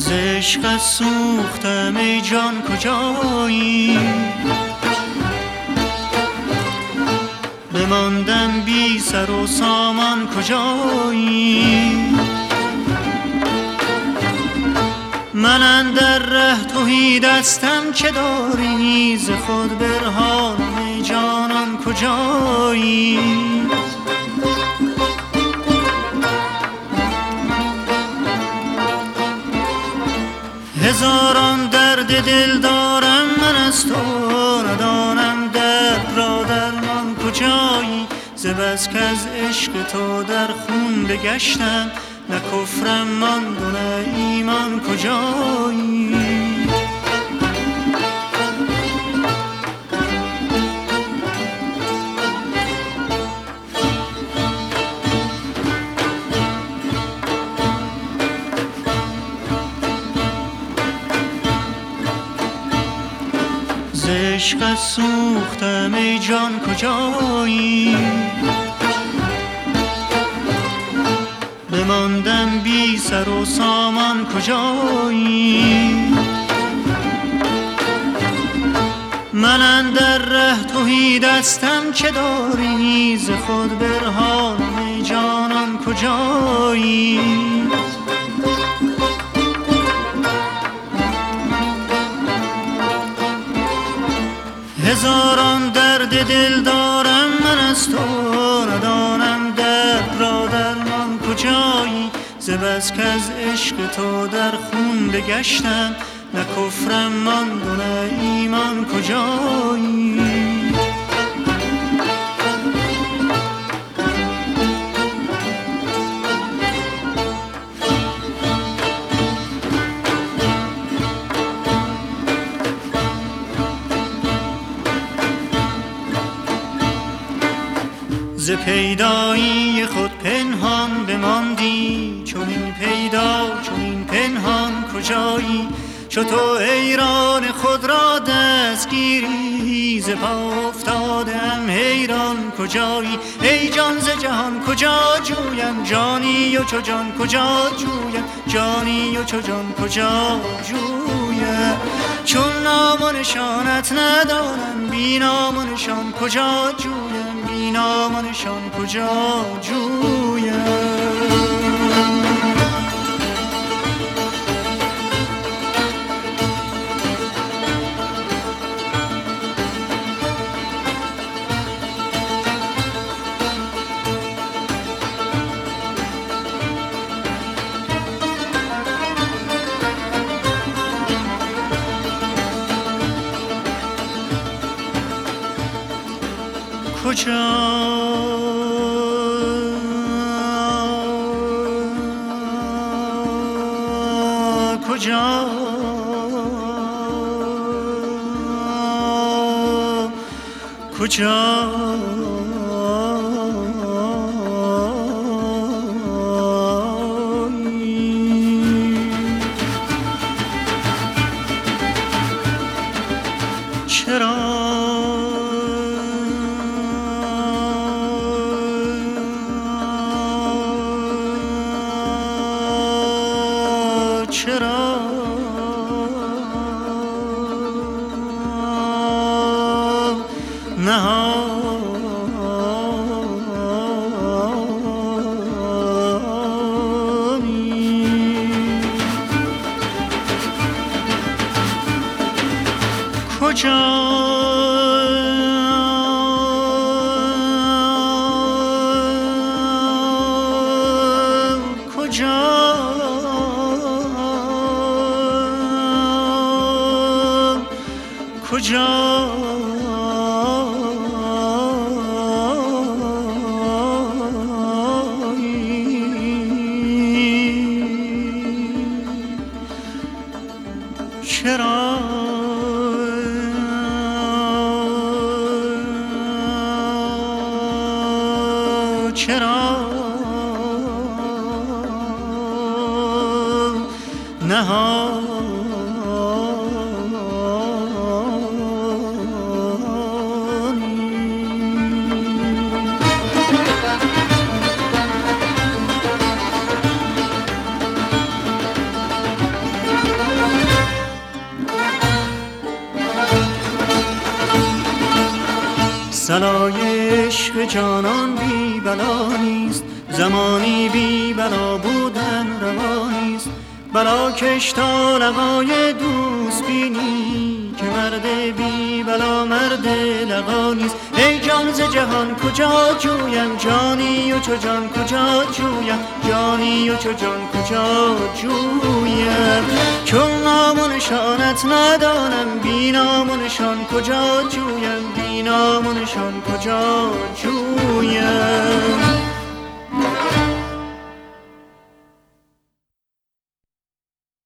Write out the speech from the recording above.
ز عشقت سوختم ای جان کجایی، بماندم بی سر و سامان کجایی. من اندر ره تهی دستم چه داری، ز خود برهانم ای جانان کجایی. هزاران درد دل دارم من از تو، ندانم درد را درمان کجایی. ز بس کز عشق تو در خون بگشتم، نه کفرم ماند و نه ایمان کجایی. ز عشقت سوختم ای جان کجایی، بماندم بی سر و سامان کجایی. من اندر ره تهی دستم چه داری، ز خود برهانم ای جانان کجایی. هزاران درد دل دارم من از تو، ندانم درد را درمان کجایی. ز بس کز عشق تو در خون بگشتم، نه کفرم ماند و نه ایمان کجایی. ز پیدایی خود پنهان بماندی، چون این پیدا چون این پنهان کجایی. چو تو حیران خود را دستگیری، ز پا افتادم حیران کجایی. ای جان ز جهان کجا جویم جانی، و چو جان کجا جویم جانی، و چو جان کجا جویم. چون نام و نشانت ندانم، بی نام و نشان کجا جویم، بی نام و نشان کجا جویم. کجا کجا کجا چرا بلای عشق جانان بی بلا نیست، زمانی بی بلا بودن روانیست. بلا کش تا لقای دوست بینی، که مرد بی بلا مرد لقا نیست. ای جان ز جهان کجا جویم، جانی و چو جان کجا جویم، جانی و چو جان کجا جویم. چون نام و نشانت ندانم، بی نام و نشان کجا جویم، بی نام و نشان کجا جویم.